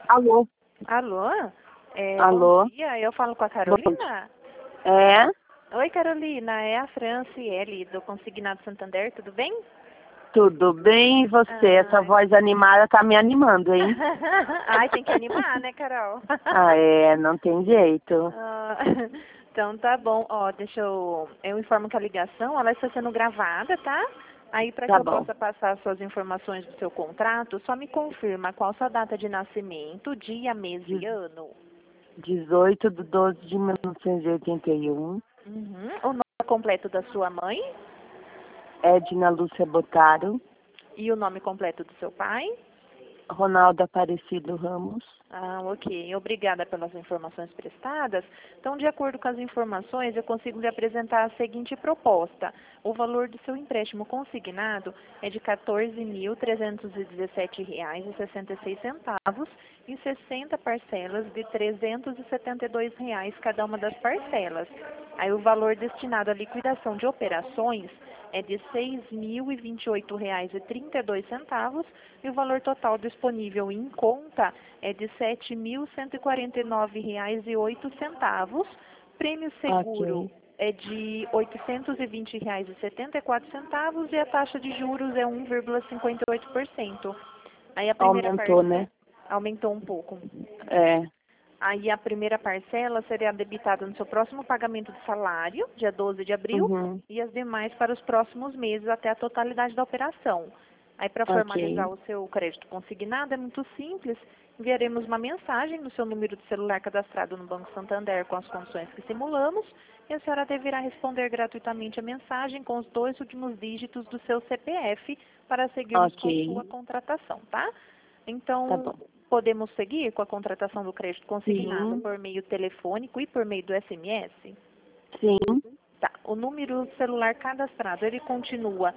Alô? Alô? Alô? Bom dia, eu falo com a Bom Carolina? É? Oi, Carolina, é a Franciele do Consignado Santander, tudo bem? Tudo bem? E você? Essa Ai. voz animada tá me animando, hein? Ai, tem que animar, né, Carol? Ah, é, não tem jeito. Ah, então tá bom, ó, eu informo que a ligação, ela está sendo gravada, tá? Aí para que Tá eu bom. possa passar suas informações do seu contrato, só me confirma qual sua data de nascimento, dia, mês e Diz- ano. 18/12/1981. O nome completo da sua mãe Edna Lúcia Botaro. e o nome completo do seu pai. Ronaldo Aparecido Ramos. Ah, ok. Obrigada pelas informações prestadas. Então, de acordo com as informações, eu consigo lhe apresentar a seguinte proposta. O valor do seu empréstimo consignado é de R$ 14.317,66 em 60 parcelas de R$ 372 cada uma das parcelas. Aí o valor destinado à liquidação de operações é de R$ 6.028,32 e o valor total disponível em conta é de R$ 7.149,08. Prêmio seguro Ok. é de R$ 820,74 e a taxa de juros é 1,58%. Aí a primeira Aumentou, parcela né? aumentou um pouco. É. Aí a primeira parcela será debitada no seu próximo pagamento de salário, dia 12 de abril, Uhum. e as demais para os próximos meses até a totalidade da operação. Aí para formalizar Ok. o seu crédito consignado é muito simples, enviaremos uma mensagem no seu número de celular cadastrado no Banco Santander com as condições que simulamos, e a senhora deverá responder gratuitamente a mensagem com os 2 últimos dígitos do seu CPF para seguirmos com Ok. sua contratação, tá? Tá Então, bom. podemos seguir com a contratação do crédito consignado Sim. por meio telefônico e por meio do SMS? Sim. Tá. O número celular cadastrado, ele continua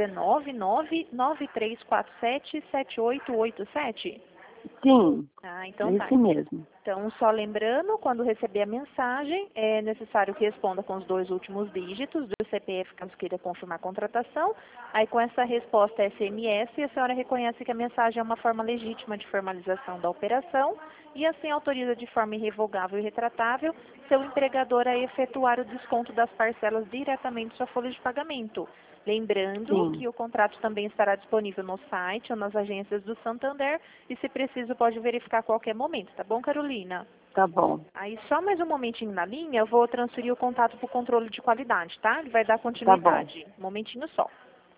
19993477887? Sim. Ah, então tá. Esse mesmo. Então, só lembrando, quando receber a mensagem, é necessário que responda com os 2 últimos dígitos do CPF, caso queira confirmar a contratação. Aí, com essa resposta SMS, a senhora reconhece que a mensagem é uma forma legítima de formalização da operação e, assim, autoriza de forma irrevogável e retratável seu empregador a efetuar o desconto das parcelas diretamente em sua folha de pagamento. Lembrando Sim. que o contrato também estará disponível no site ou nas agências do Santander e, se preciso, pode verificar a qualquer momento, tá bom, Carolina? Tá bom. Aí, só mais um momentinho na linha, eu vou transferir o contato para o controle de qualidade, tá? Ele vai dar Tá bom. continuidade. Um momentinho só.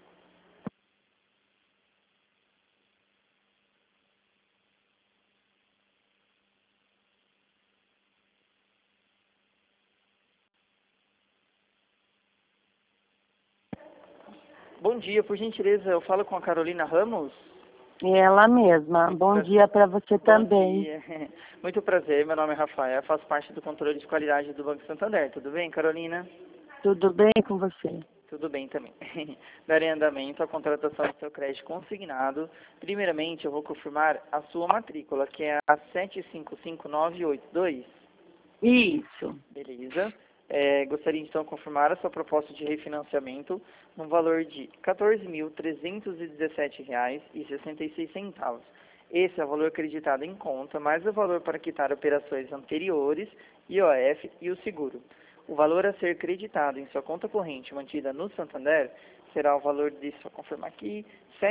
Bom dia, por gentileza, eu falo com a Carolina Ramos. Ela mesma. Muito Bom prazer. dia para você Bom também. dia. Muito prazer, meu nome é Rafael, faço parte do controle de qualidade do Banco Santander. Tudo bem, Carolina? Tudo bem com você? Tudo bem também. Darei andamento à contratação do seu crédito consignado. Primeiramente, eu vou confirmar a sua matrícula, que é a 755982. Isso. Beleza. Gostaria então de confirmar a sua proposta de refinanciamento no valor de R$ 14.317,66. Esse é o valor acreditado em conta, mais o valor para quitar operações anteriores, IOF e o seguro. O valor a ser creditado em sua conta corrente mantida no Santander será o valor de, só confirmar aqui, R$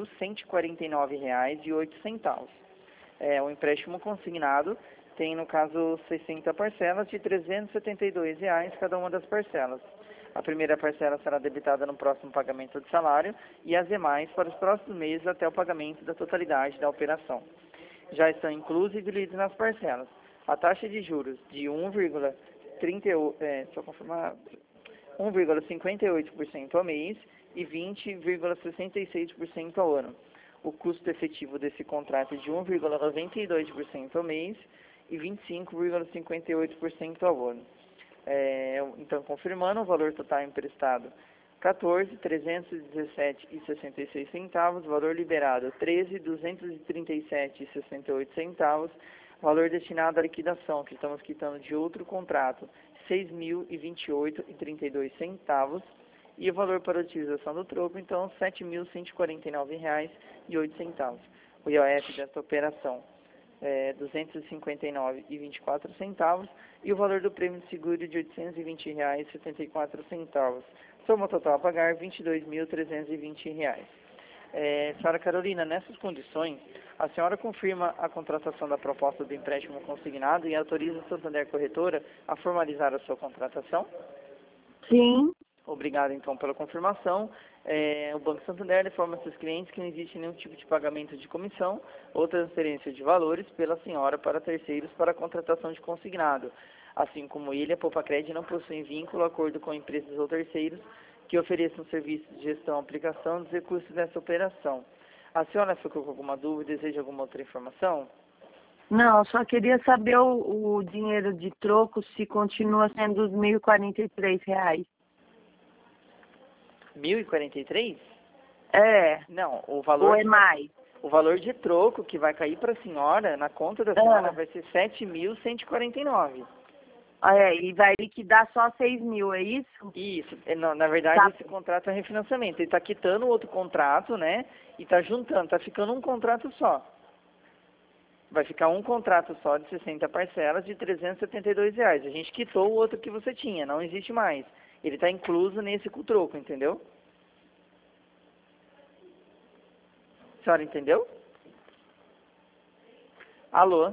7.149,08. O empréstimo consignado tem, no caso, 60 parcelas de R$ 372 cada uma das parcelas. A primeira parcela será debitada no próximo pagamento de salário e as demais para os próximos meses até o pagamento da totalidade da operação. Já estão inclusos e divididos nas parcelas. A taxa de juros de 1,58% ao mês e 20,66% ao ano. O custo efetivo desse contrato é de 1,92% ao mês e 25,58% ao ano. Então, confirmando, o valor total emprestado R$ 14.317,66, valor liberado R$ 13.237,68, valor destinado à liquidação, que estamos quitando de outro contrato, R$ 6.028,32, e o valor para a utilização do troco, então, R$ 7.149,08. O IOF dessa operação 259,24 e o valor do prêmio de seguro de R$ 820,74. Soma total a pagar R$ 22.320. Senhora Carolina, nessas condições, a senhora confirma a contratação da proposta do empréstimo consignado e autoriza a Santander Corretora a formalizar a sua contratação? Sim. Obrigado, então, pela confirmação. O Banco Santander informa seus clientes que não existe nenhum tipo de pagamento de comissão ou transferência de valores pela senhora para terceiros para a contratação de consignado. Assim como ele, a Poupacred não possui vínculo, acordo com empresas ou terceiros que ofereçam serviços de gestão e aplicação dos recursos dessa operação. A senhora ficou com alguma dúvida, deseja alguma outra informação? Não, só queria saber o dinheiro de troco se continua sendo os R$ 1.043. R$ 1.043? É. Não, o valor... Ou é mais? O valor de troco que vai cair para a senhora, na conta da senhora, vai ser R$ 7.149. E vai liquidar só 6 mil, é isso? Isso. Na verdade, esse contrato é refinanciamento. Ele está quitando outro contrato, né? E está juntando, está ficando um contrato só. Vai ficar um contrato só de 60 parcelas de R$ 372. A gente quitou o outro que você tinha, não existe mais. Ele está incluso nesse com o troco, entendeu? A senhora entendeu? Alô?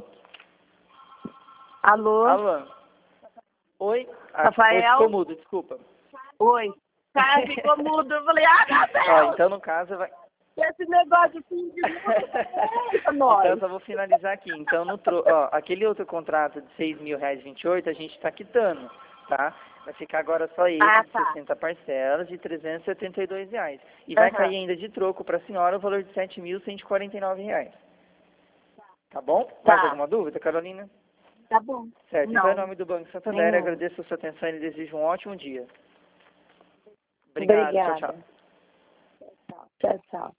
Alô? Alô? Oi? Rafael? Oi, ficou mudo, desculpa. Oi. Cara, ficou mudo. Eu falei, meu Deus! Então, no caso, vai... Esse negócio assim de Então, eu só vou finalizar aqui. Então, aquele outro contrato de R$ 6.028, a gente está quitando, tá? Vai ficar agora só esse de 60 parcelas de R$ 372. E vai cair ainda de troco para a senhora o valor de R$ 7.149. Tá bom? Mais alguma dúvida, Carolina? Tá bom. Certo. Não. Então, em nome do Banco Santander, agradeço a sua atenção e desejo um ótimo dia. Obrigada. Tchau, tchau. Tchau, tchau.